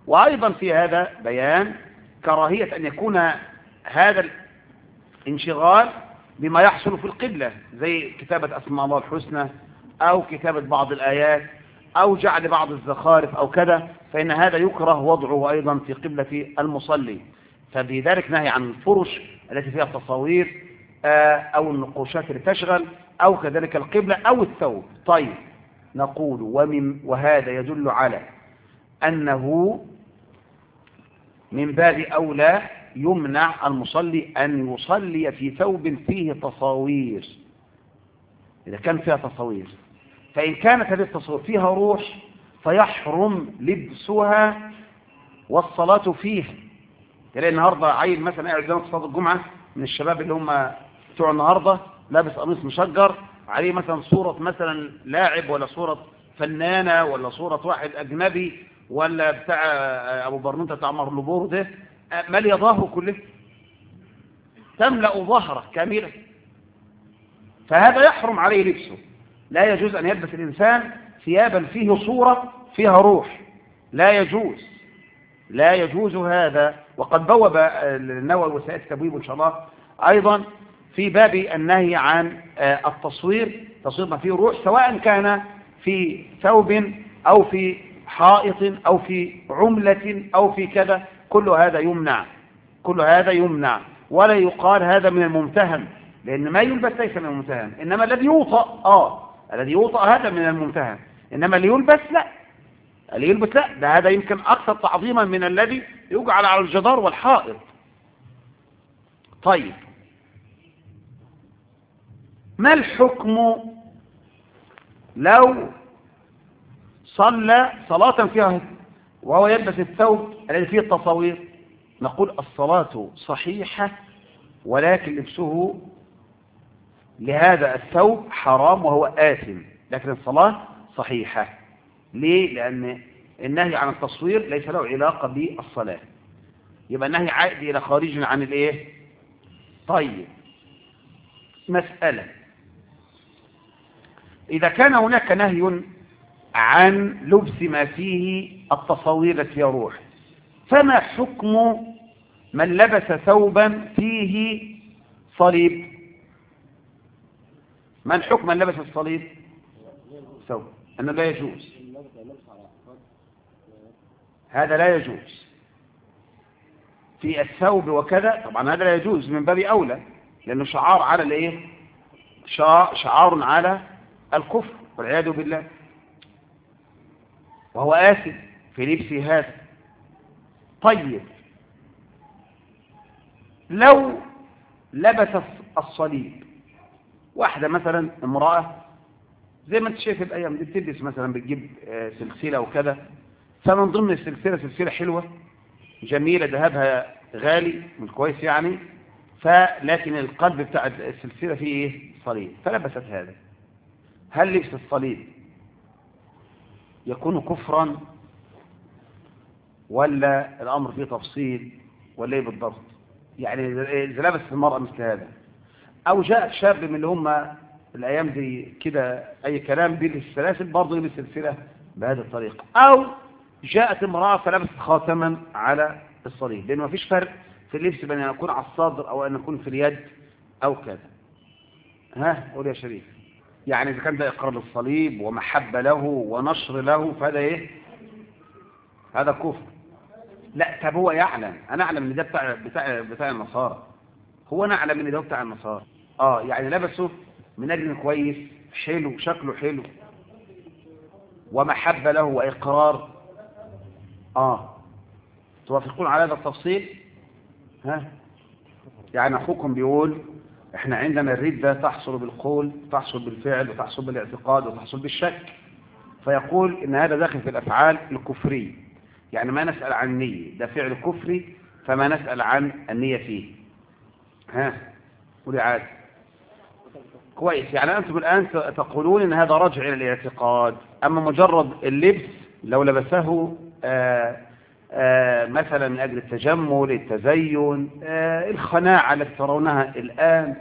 وأيضا في هذا بيان كراهية أن يكون هذا الانشغال بما يحصل في القبلة، زي كتابة أسماء الله الحسنى أو كتابة بعض الآيات أو جعل بعض الزخارف أو كذا، فإن هذا يكره وضعه أيضا في قبلة المصلي. فبذلك نهي عن الفرش التي فيها التصاوير أو النقوشات اللي تشغل، أو كذلك القبلة أو الثوب. طيب، نقول ومن وهذا يدل على أنه من باب أولى يمنع المصلي أن يصلي في ثوب فيه تصاوير، إذا كان فيها تصاوير. فإن كانت هذه التصاوير فيها روح فيحرم لبسها والصلاة فيها. تلاقي النهاردة عيل مثلا قاعد قدام صلاة الجمعة من الشباب اللي هم بتوع النهاردة لابس قميص مشجر عليه مثلا صورة مثلا لاعب، ولا صورة فنانة، ولا صورة واحد أجنبي، ولا بتاع أبو برنوتة بتاع مرلبور ده، مالية ظهره كله، تملأ ظهره كاملة، فهذا يحرم عليه لبسه. لا يجوز أن يلبس الإنسان ثيابا فيه صورة فيها روح، لا يجوز، لا يجوز هذا. وقد بوب النووي وسيأتي تبويب إن شاء الله أيضا في باب النهي عن التصوير، تصوير ما فيه روح، سواء كان في ثوب أو في حائط أو في عملة أو في كذا، كل هذا يمنع، كل هذا يمنع. ولا يقال هذا من الممتهن، لأن ما يلبس ليس من الممتهن، إنما الذي يوطأ آه الذي يوطأ هذا من الممتهن، إنما اللي يلبس لا، اللي يلبس لا، ده هذا يمكن أكثر تعظيما من الذي يجعل على الجدار والحائط. طيب، ما الحكم لو صلى صلاة فيها وهو يلبس الثوب الذي فيه التصاوير؟ نقول الصلاة صحيحة، ولكن لبسه لهذا الثوب حرام وهو آثم، لكن الصلاة صحيحة. ليه؟ لأن النهي عن التصوير ليس له علاقة بالصلاة، يبقى النهي عائد إلى خارج عن الإيه؟ طيب، مسألة، إذا كان هناك نهي عن لبس ما فيه التصاوير التي فيها روح، فما حكم من لبس ثوبا فيه صليب؟ من حكم من لبس الصليب ثوب؟ أنه لا يجوز، هذا لا يجوز في الثوب وكذا. طبعا هذا لا يجوز من باب أولى، لأنه شعار على الإيه؟ شعار على الكفر والعياذ بالله، وهو آثم في لبس هذا. طيب، لو لبس الصليب واحدة مثلا امرأة زي ما انت شايف الأيام دي بتلبس مثلا بتجيب سلسلة وكذا، فمن ضمن السلسلة سلسلة حلوة جميلة ذهبها غالي من كويس يعني، فلكن القلب بتاع السلسلة فيه ايه؟ صليب، فلبست هذا. هل لبس الصليب يكون كفرا ولا الأمر فيه تفصيل ولا ايه بالضبط؟ يعني إذا لبس المرأة مثل هذا، أو جاءت شاب من اللي هم الأيام دي كده أي كلام بيلبس السلاسل برضه يلبس سلسلة بهذه الطريقة، أو جاءت امرأة فلبست خاتما على الصليب، لأنه ما فيش فرق في اللبس بين أن يكون على الصدر أو أن يكون في اليد أو كذا. ها قول يا شريف. يعني إذا كان ده إقرار للصليب ومحبة له ونشر له فهذا إيه؟ هذا كفر. لا، طب هو يعلم، أنا أعلم إن ده بتاع بتاع بتاع النصارى، هو أنا أعلم إن ده بتاع النصارى. آه يعني لبسه من أجل كويس حلو شكله حلو ومحبة له وإقرار. آه توافقون على هذا التفصيل؟ ها يعني أخوكم بيقول إحنا عندنا الردة تحصل بالقول، تحصل بالفعل، وتحصل بالاعتقاد، وتحصل بالشك، فيقول إن هذا داخل في الأفعال الكفرية، يعني ما نسأل عن النية، ده فعل كفري فما نسأل عن النية فيه. ها قولي عادي كويس. يعني أنتم الآن تقولون إن هذا رجع إلى الاعتقاد، أما مجرد اللبس لو لبسه آآ آآ مثلا من أجل التجمل، التزين، الخناعة التي ترونها الآن،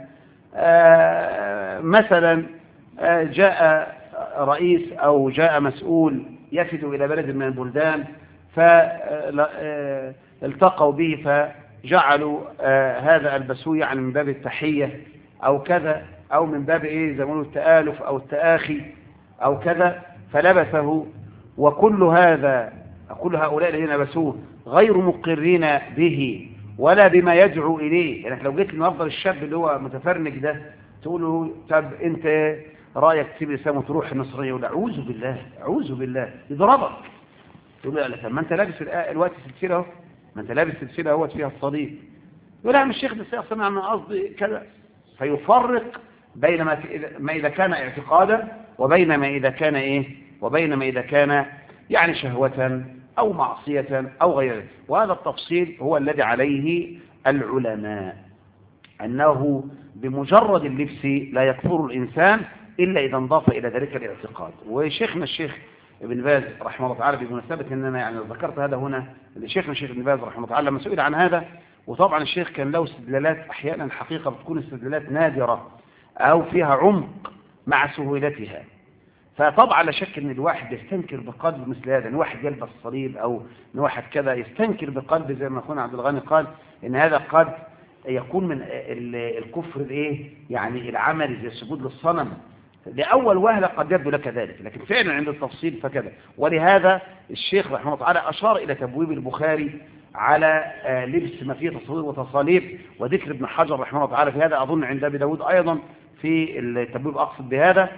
مثلا جاء رئيس أو جاء مسؤول يفد إلى بلد من البلدان فالتقوا به فجعلوا هذا ألبسوه يعني من باب التحية أو كذا، أو من باب إيه زي ما يقولوا التآلف أو التآخي أو كذا، فلبسه. وكل هذا كل هؤلاء الذين لبسوه غير مقرين به ولا بما يدعو إليه. يعني لو جيت لنفضل الشاب اللي هو متفرنج ده تقول له طب أنت رأيك تسيب الإسلام وتروح النصرانية؟ يقول أعوذ بالله أعوذ بالله، يضربك. تقول له لا، ما أنت لابس الوقت سلسلة اهو، ما أنت لابس سلسلة اهوت فيها الصليب. يقول لا مش الشيخ ده أصلا أنا قصدي كذا. فيفرق بين ما إذا كان اعتقادا وبين ما إذا كان إيه وبين ما إذا كان يعني شهوة أو معصية أو غيره. وهذا التفصيل هو الذي عليه العلماء، أنه بمجرد اللبس لا يكفر الإنسان إلا إذا انضاف إلى ذلك الاعتقاد. وشيخنا الشيخ ابن باز رحمه الله تعالى، بمناسبة أننا يعني ذكرت هذا هنا، شيخنا الشيخ ابن باز رحمه الله تعالى لما سئل عن هذا، وطبعا الشيخ كان له استدلالات أحيانا حقيقة بتكون استدلالات نادرة أو فيها عمق مع سهولتها. فطبعا لا شك ان الواحد يستنكر بقلب مثل هذا، ان واحد يلبس صليب او ان واحد كذا يستنكر بقلب، زي ما اخونا عبد الغني قال ان هذا قد يكون من الكفر الايه يعني العملي زي السجود للصنم. لاول وهله قد يبدو لك ذلك، لكن فعلا عند التفصيل فكذا. ولهذا الشيخ رحمه الله تعالى اشار الى تبويب البخاري على لبس ما فيه تصوير وتصاليب، وذكر ابن حجر رحمه الله تعالى في هذا اظن عند ابي داود ايضا في التبويب اقصد بهذا.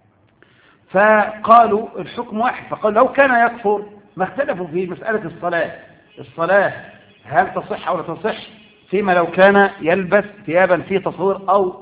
فقالوا الحكم واحد، فقال لو كان يكفر ما اختلفوا في مسألة الصلاة. الصلاة هل تصح أو لا تصح فيما لو كان يلبس ثيابا فيه تصوير أو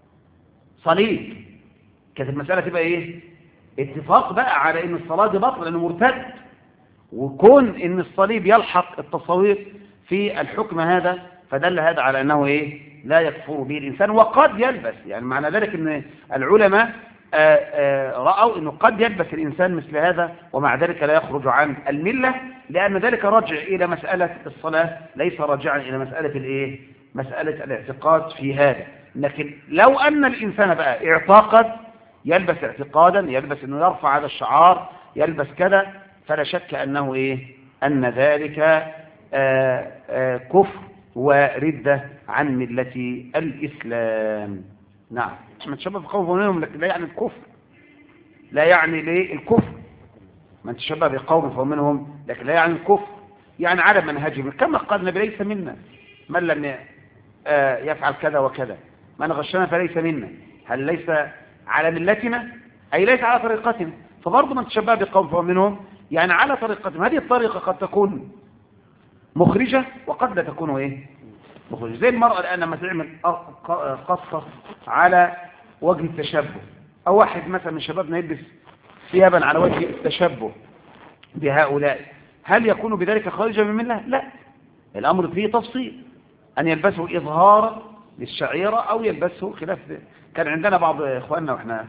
صليب؟ كانت المسألة تبقى إيه؟ اتفاق بقى على إن الصلاة دي بطل لأنه مرتد، وكون إن الصليب يلحق التصوير في الحكم هذا فدل هذا على أنه إيه؟ لا يكفر به الإنسان وقد يلبس. يعني معنى ذلك أن العلماء آآ آآ رأوا أنه قد يلبس الإنسان مثل هذا ومع ذلك لا يخرج عن الملة، لأن ذلك رجع إلى مسألة الصلاة ليس راجعا إلى مسألة الإيه؟ مسألة الاعتقاد في هذا. لكن لو أن الإنسان بقى اعتقد يلبس اعتقادا، يلبس أنه يرفع هذا الشعار، يلبس كذا، فلا شك أنه إيه؟ أن ذلك آآ آآ كفر وردة عن ملة الإسلام. نعم، ما تشبه في قوم منهم لكن لا يعني الكفر، لا يعني ليه الكفر. من تشبه بقوم منهم لكن لا يعني الكفر، يعني على منهجهم كما قال النبي ليس منا من لم يفعل كذا وكذا، من غشنا فليس منا. هل ليس على ملتنا؟ أي ليس على طريقتنا. فبرضه من تشبه بقوم منهم يعني على طريقتهم. هذه الطريقة قد تكون مخرجة وقد لا تكون ايه مخرجة. زي المرأة الآن لما تعمل قصة على وجه التشبه، أو واحد مثلا من شبابنا يلبس ثيابا على وجه التشبه بهؤلاء، هل يكون بذلك خارجا من الملة؟ لا، الأمر فيه تفصيل، أن يلبسه إظهارا للشعيرة أو يلبسه خلاف. كان عندنا بعض إخواننا وإحنا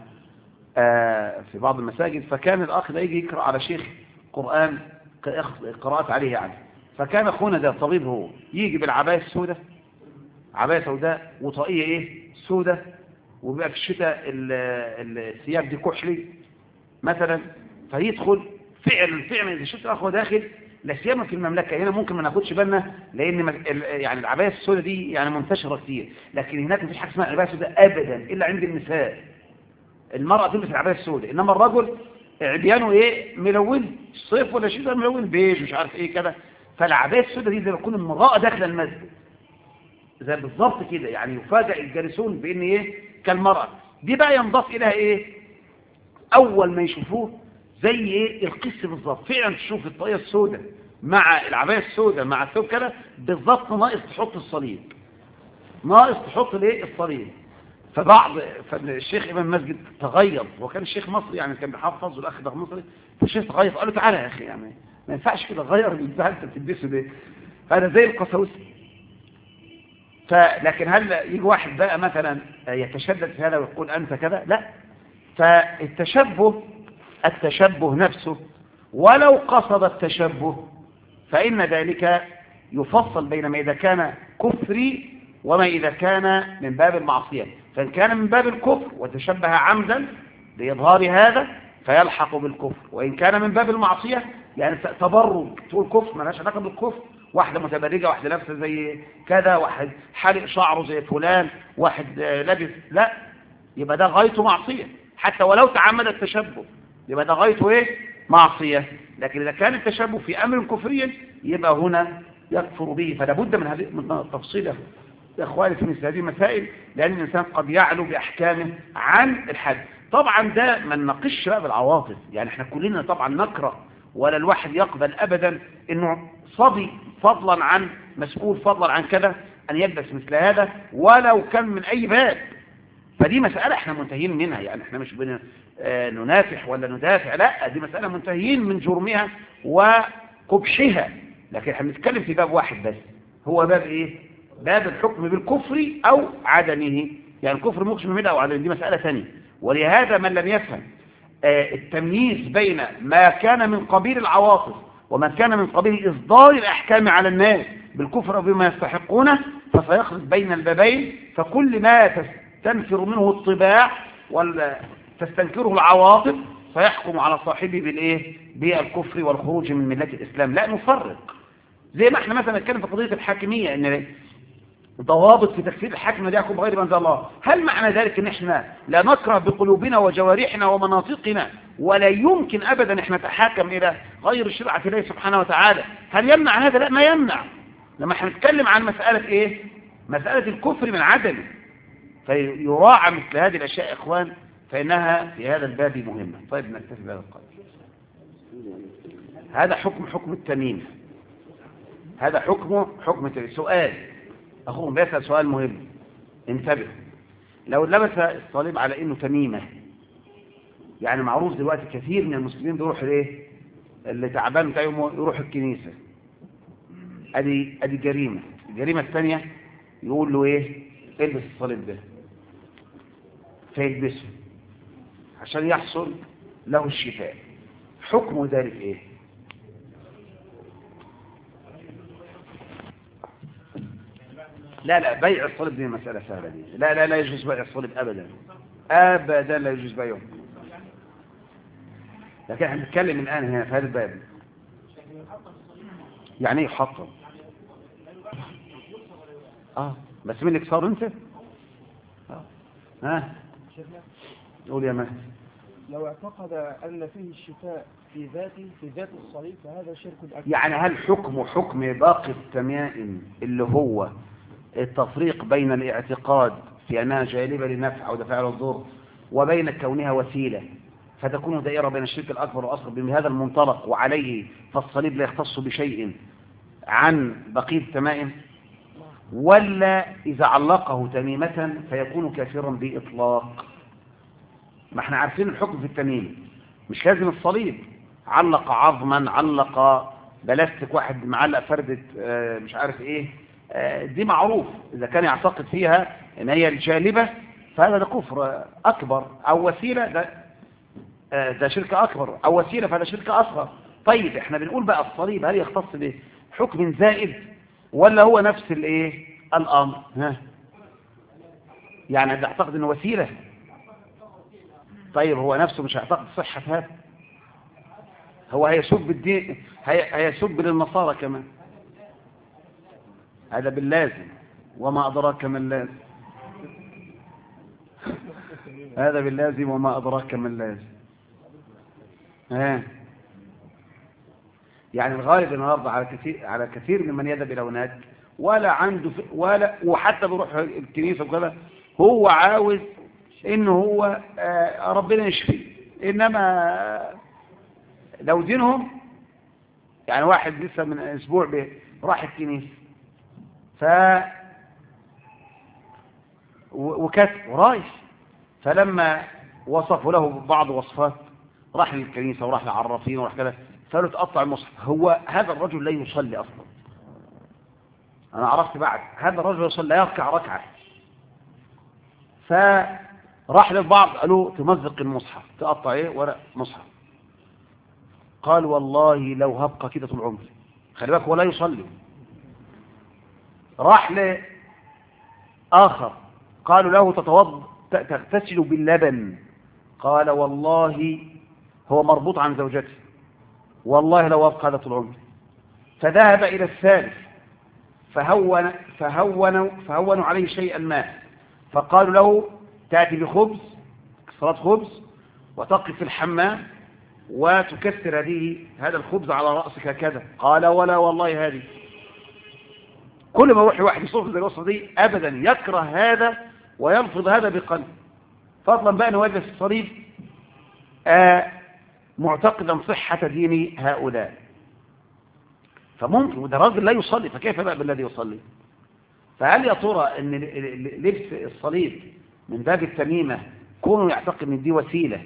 في بعض المساجد، فكان الأخ ده يجي يقرأ على شيخ قرآن قراءات عليه يعني، فكان أخونا ده طبيب، هو يجي بالعباية السوداء، عباية سوداء وطاقية إيه سوداء، وبيبقى في الشتاء الثياب دي كحلي مثلا، فيدخل فعلا فعلا إذا شفت الأخوة داخل لا سيما في المملكة هنا ممكن ما ناخدش بالنا، لأن يعني العباية السوداء دي يعني منتشرة كتير، لكن هناك مفيش حاجة اسمها عباية سوداء أبدا إلا عند النساء. المرأة تلبس العباية السوداء، إنما الرجل عبيانه إيه ملون صيف ولا شتاء ملون بيج مش عارف إيه كده. فالعباية السوداء دي زي ما تكون امرأة داخل المسجد زي بالظبط كده، يعني يفاجئ الجالسون بإن إيه كالمرأة دي. بقى ينضاف إليها إيه أول ما يشوفوه زي إيه القس بالظبط، فعلا تشوف الطاقية السوداء مع العباية السوداء مع الثوب كده بالظبط، ناقص تحط الصليب، ناقص تحط ليه الصليب. فبعض فالشيخ إمام المسجد تغير، وكان الشيخ مصري يعني كان بيحفظ والأخ ده مصري، فالشيخ تغير قال له تعالى يا أخي يعني ما ينفعش كده غير البتاع انت بتلبسه ده، فأنا زي القساوسة. فلكن هل يجي واحد بقى مثلا يتشدد في هذا ويقول أنت كذا؟ لا. فالتشبه التشبه نفسه ولو قصد التشبه فإن ذلك يفصل بين ما إذا كان كفري وما إذا كان من باب المعصية. فإن كان من باب الكفر وتشبه عمدا لإظهار هذا فيلحق بالكفر، وإن كان من باب المعصية يعني تبرج تقول كفر مالهاش علاقة بالكفر، واحدة متبرجة، واحدة لابسة زي كذا، واحد حالق شعره زي فلان، واحد لابس، لا، يبقى ده غايته معصية حتى ولو تعمد التشبه، يبقى ده غايته ايه؟ معصية. لكن إذا كان التشبه في أمر كفري يبقى هنا يكفر به. فلا بد من هذه من التفصيل يا اخواني في مثل هذه المسائل، لأن الإنسان قد يعلو بأحكامه عن الحد. طبعا ده ما نناقش بقى بالعواطف، يعني احنا كلنا طبعا نكره، ولا الواحد يقبل أبدا إنه صبي فضلا عن مسؤول فضلا عن كذا أن يلبس مثل هذا ولو كان من أي باب. فدي مسألة احنا منتهين منها، يعني احنا مش بن آه ننافح ولا ندافع، لا، دي مسألة منتهين من جرمها وقبحها. لكن احنا بنتكلم في باب واحد بس، هو باب ايه؟ باب الحكم بالكفر او عدمه، يعني الكفر مقسم منه او عدمه، دي مسألة ثانية. ولهذا من لم يفهم آه التمييز بين ما كان من قبيل العواطف وما كان من قبيل إصدار الأحكام على الناس بالكفر بما يستحقونه فسيخلط بين البابين، فكل ما تنفر منه الطباع ولا تستنكره العواطف فيحكم على صاحبه بالايه؟ بالكفر والخروج من ملة الإسلام. لا نفرق، زي ما احنا مثلا نتكلم في قضية الحاكمية ان ضوابط في تكفير الحاكم ده يحكم بغير ما انزل الله. هل معنى ذلك ان احنا لا نكره بقلوبنا وجوارحنا ومناطقنا ولا يمكن ابدا احنا نتحاكم الى غير شرعة الله سبحانه وتعالى؟ هل يمنع هذا؟ لا، ما يمنع. لما احنا نتكلم عن مسألة ايه؟ مسألة الكفر من عدمه، فيراعى مثل هذه الاشياء يا اخوان، فانها في هذا الباب مهمة. طيب نكتفي بهذا القدر. هذا حكم حكم التمييز، هذا حكم حكم التمييز. سؤال، أخوهم بيسأل سؤال مهم، انتبه. لو لبس الصليب على إنه تميمة، يعني معروف دلوقتي كثير من المسلمين بيروح ليه؟ اللي تعبان بتاعه يروح الكنيسة، أدي أدي جريمة. الجريمة الثانية يقول له إيه؟ البس الصليب ده، فيلبسه عشان يحصل له الشفاء. حكم ذلك إيه؟ لا لا، بيع الصليب دي مسألة سهلة دي. لا لا لا يجوز بيع الصليب أبدا أبدا، لا يجوز بيعه. لكن احنا بنتكلم الآن هنا في هذا الباب. يعني ايه يحطم؟ اه بس مين اللي صار انت؟ اه ها قول يا مهدي. لو اعتقد أن فيه الشفاء في ذاته في ذات الصليب فهذا شرك أكبر. يعني هل حكم حكم باقي التمائم اللي هو التفريق بين الاعتقاد في أنها جالبة للنفع أو دفع للضر وبين كونها وسيلة فتكون دائرة بين الشرك الأكبر والأصغر بهذا المنطلق، وعليه فالصليب لا يختص بشيء عن بقية التمائم؟ ولا إذا علقه تميمة فيكون كافرا بإطلاق؟ ما احنا عارفين الحكم في التميم، مش لازم الصليب. علق عظما، علق بلاستيك، واحد معلق فردة مش عارف ايه، دي معروف. إذا كان يعتقد فيها ان هي الجالبة فهذا ده كفر أكبر، أو وسيلة ده ده شرك أكبر، أو وسيلة فهذا شرك أصغر. طيب احنا بنقول بقى الصليب هل يختص به حكم زائد ولا هو نفس الايه الأمر؟ ها يعني تعتقد انه وسيلة، طيب هو نفسه مش هيعتقد صحة هذا؟ هو هيسب الدين، هيسب للنصارى كمان، هذا باللازم. وما أدراك ما اللازم، هذا باللازم وما أدراك ما اللازم. ها يعني الغالب النهارده على كثير على كثير ممن يذهب الى هناك ولا عنده ولا، وحتى بيروح الكنيسه وكذا، هو عاوز انه هو آه ربنا يشفيه. انما لو دينهم، يعني واحد لسه من اسبوع راح الكنيسه ف وكتب ورايح، فلما وصفوا له بعض وصفات راح للكنيسه وراح للعرافين وراح كذا، قالوا تقطع المصحف. هو هذا الرجل لا يصلي اصلا، انا عرفت بعد هذا الرجل يصلي لا يركع ركعه. فراح للبعض قالوا تمزق المصحف، تقطع ايه ورق مصحف. قال والله لو هبقى كده طول عمري. خلي بالك هو لا يصلي. راح لاخر قالوا له تتوضا تغتسل باللبن، قال والله هو مربوط عن زوجته، والله لو أبقى هذا طول عمري. فذهب إلى الثالث فهون فهونوا فهونوا عليه شيئا ما، فقالوا له تأتي بخبز كسرات خبز وتقف في الحمام وتكسر هذه هذا الخبز على رأسك كذا. قال ولا والله هذه. كل ما يروح واحد يصرف زي الوصفة دي أبدا يكره هذا ويلفظ هذا بقلب، فضلا بقى أن يجلس الصليب آه معتقدا صحة دين هؤلاء. فممكن، وده راجل لا يصلي، فكيف بقى بالذي يصلي؟ فهل يا ترى ان لبس الصليب من باب التميمة كونه يعتقد ان دي وسيلة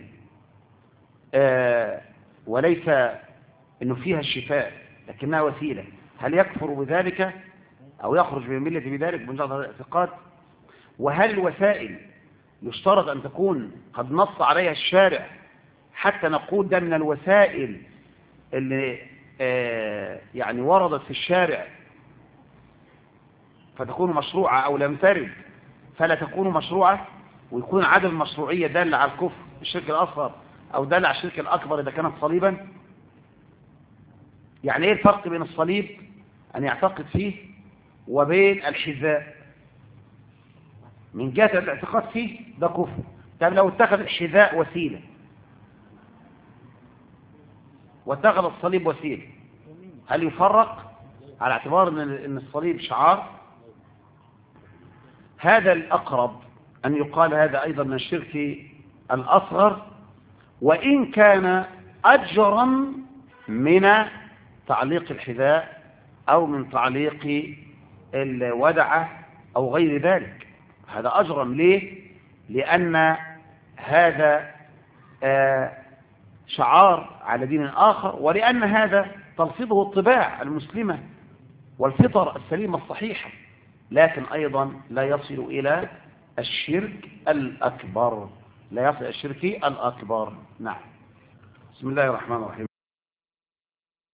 آه وليس انه فيها الشفاء لكنها وسيلة، هل يكفر بذلك او يخرج من الملة بذلك بمجرد هذا الاعتقاد؟ وهل الوسائل يشترط ان تكون قد نص عليها الشارع حتى نقول ده من الوسائل اللي آه يعني وردت في الشارع فتكون مشروعة أو لم ترد فلا تكون مشروعة، ويكون عدم المشروعية دال على الكفر الشرك الأصغر أو دال على الشرك الأكبر إذا كانت صليبا؟ يعني إيه الفرق بين الصليب أن يعتقد فيه وبين الحذاء؟ من جهة الاعتقاد فيه ده كفر. طب لو اتخذ الحذاء وسيلة واتخذ الصليب وسيلة، هل يفرق على اعتبار ان الصليب شعار؟ هذا الأقرب أن يقال هذا أيضا من الشرك الأصغر، وإن كان أجرا من تعليق الحذاء أو من تعليق الودعة أو غير ذلك. هذا أجرم. ليه؟ لأن هذا شعار على دين آخر، ولأن هذا تلفظه الطباع المسلمة والفطر السليمة الصحيحة، لكن أيضا لا يصل إلى الشرك الأكبر، لا يصل إلى الشرك الأكبر. نعم. بسم الله الرحمن الرحيم.